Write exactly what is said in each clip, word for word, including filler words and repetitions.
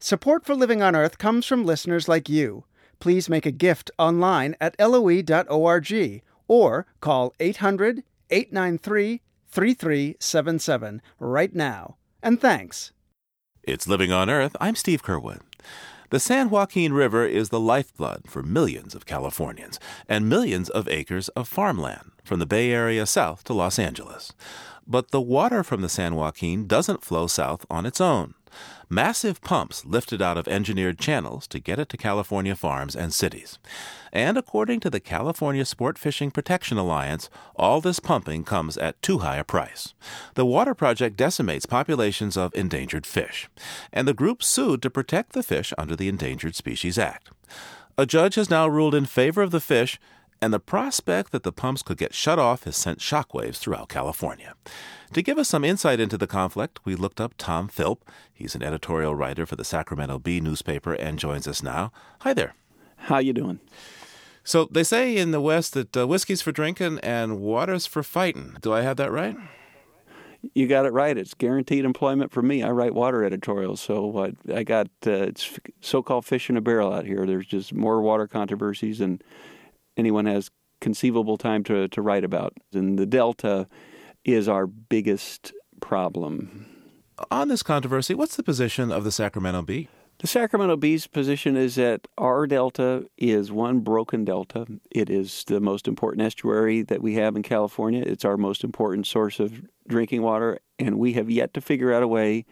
Support for Living on Earth comes from listeners like you. Please make a gift online at L O E dot org or call eight hundred, eight nine three, three three seven seven right now. And thanks. It's Living on Earth. I'm Steve Curwood. The San Joaquin River is the lifeblood for millions of Californians and millions of acres of farmland from the Bay Area south to Los Angeles. But the water from the San Joaquin doesn't flow south on its own. Massive pumps lifted out of engineered channels to get it to California farms and cities. And according to the California Sport Fishing Protection Alliance, all this pumping comes at too high a price. The water project decimates populations of endangered fish, and the group sued to protect the fish under the Endangered Species Act. A judge has now ruled in favor of the fish, and the prospect that the pumps could get shut off has sent shockwaves throughout California. To give us some insight into the conflict, we looked up Tom Philp. He's an editorial writer for the Sacramento Bee newspaper and joins us now. Hi there. How you doing? So they say in the West that uh, whiskey's for drinking and water's for fighting. Do I have that right? You got it right. It's guaranteed employment for me. I write water editorials, so uh, I got uh, it's so-called fish in a barrel out here. There's just more water controversies than anyone has conceivable time to, to write about. And the Delta is our biggest problem. On this controversy, what's the position of the Sacramento Bee? The Sacramento Bee's position is that our delta is one broken delta. It is the most important estuary that we have in California. It's our most important source of drinking water, and we have yet to figure out a way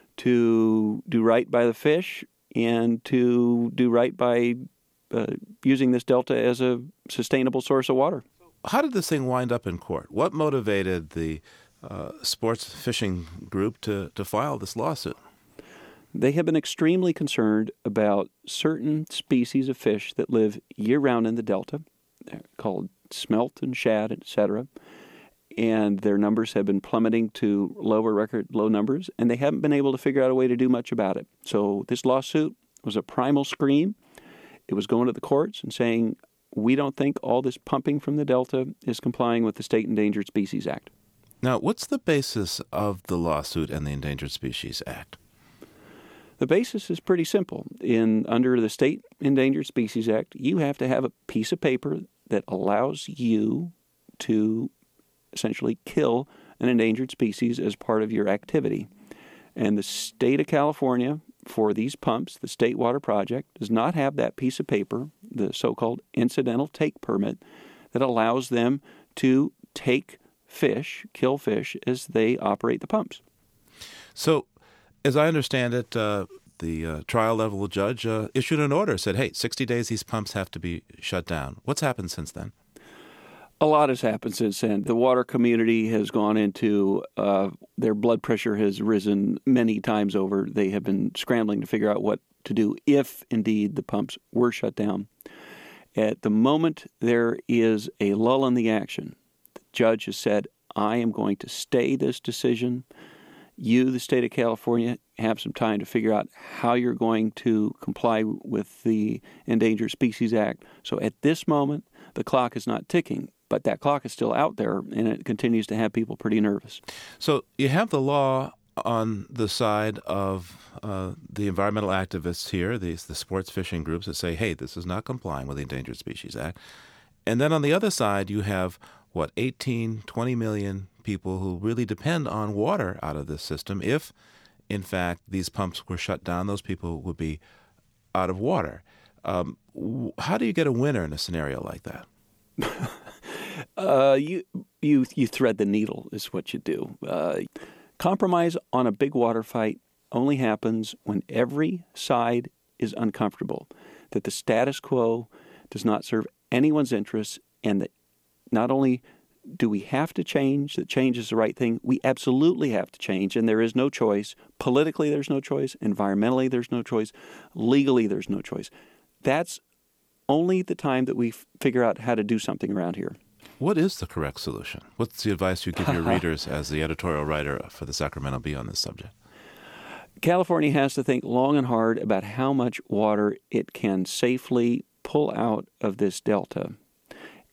to do right by the fish and to do right by uh, using this delta as a sustainable source of water. How did this thing wind up in court? What motivated the uh, sports fishing group to, to file this lawsuit? They have been extremely concerned about certain species of fish that live year-round in the Delta, They're called smelt and shad, et cetera, and their numbers have been plummeting to lower record low numbers, and they haven't been able to figure out a way to do much about it. So this lawsuit was a primal scream. It was going to the courts and saying, we don't think all this pumping from the Delta is complying with the State Endangered Species Act. Now, what's the basis of the lawsuit and the Endangered Species Act? The basis is pretty simple. In under the State Endangered Species Act, you have to have a piece of paper that allows you to essentially kill an endangered species as part of your activity. And the state of California, for these pumps, the State Water Project, does not have that piece of paper, the so-called incidental take permit, that allows them to take fish, kill fish, as they operate the pumps. So, as I understand it, uh, the uh, trial-level judge uh, issued an order, said, hey, sixty days these pumps have to be shut down. What's happened since then? A lot has happened since then. The water community has gone into, uh, their blood pressure has risen many times over. They have been scrambling to figure out what to do if, indeed, the pumps were shut down. At the moment, there is a lull in the action. The judge has said, I am going to stay this decision. You, the state of California, have some time to figure out how you're going to comply with the Endangered Species Act. So at this moment, the clock is not ticking, but that clock is still out there, and it continues to have people pretty nervous. So you have the law on the side of uh, the environmental activists here, these the sports fishing groups that say, hey, this is not complying with the Endangered Species Act. And then on the other side, you have, what, eighteen, twenty million people who really depend on water out of this system. If, in fact, these pumps were shut down, those people would be out of water. Um, how do you get a winner in a scenario like that? uh, you you you thread the needle is what you do. Uh, compromise on a big water fight only happens when every side is uncomfortable, that the status quo does not serve anyone's interests, and that not only do we have to change, that change is the right thing, we absolutely have to change, and there is no choice. Politically, there's no choice. Environmentally, there's no choice. Legally, there's no choice. That's only the time that we f- figure out how to do something around here. What is the correct solution? What's the advice you give your readers as the editorial writer for the Sacramento Bee on this subject? California has to think long and hard about how much water it can safely pull out of this delta.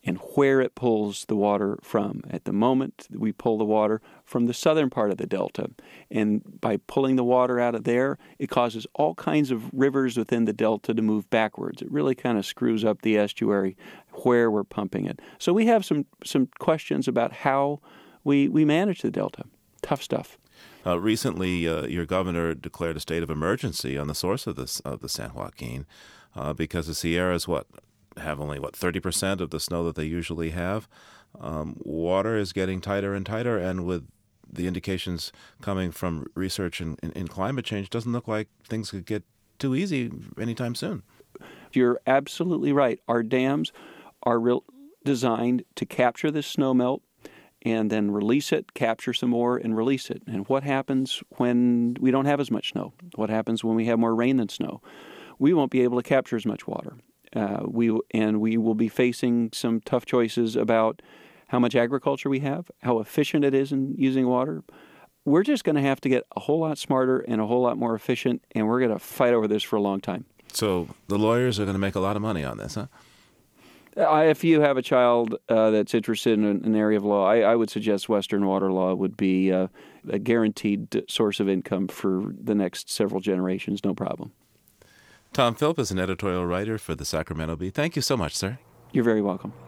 and where it pulls the water from. At the moment, we pull the water from the southern part of the delta. And by pulling the water out of there, it causes all kinds of rivers within the delta to move backwards. It really kind of screws up the estuary where we're pumping it. So we have some, some questions about how we, we manage the delta. Tough stuff. Uh, recently, uh, your governor declared a state of emergency on the source of, this, of the San Joaquin uh, because the Sierras, what, have only, what, thirty percent of the snow that they usually have. Um, water is getting tighter and tighter, and with the indications coming from research in, in, in climate change, doesn't look like things could get too easy anytime soon. You're absolutely right. Our dams are real designed to capture this snow melt and then release it, capture some more, and release it. And what happens when we don't have as much snow? What happens when we have more rain than snow? We won't be able to capture as much water. Uh, we and we will be facing some tough choices about how much agriculture we have, how efficient it is in using water. We're just going to have to get a whole lot smarter and a whole lot more efficient, and we're going to fight over this for a long time. So the lawyers are going to make a lot of money on this, huh? Uh, if you have a child uh, that's interested in an, an area of law, I, I would suggest Western water law would be uh, a guaranteed source of income for the next several generations, no problem. Tom Philp is an editorial writer for the Sacramento Bee. Thank you so much, sir. You're very welcome.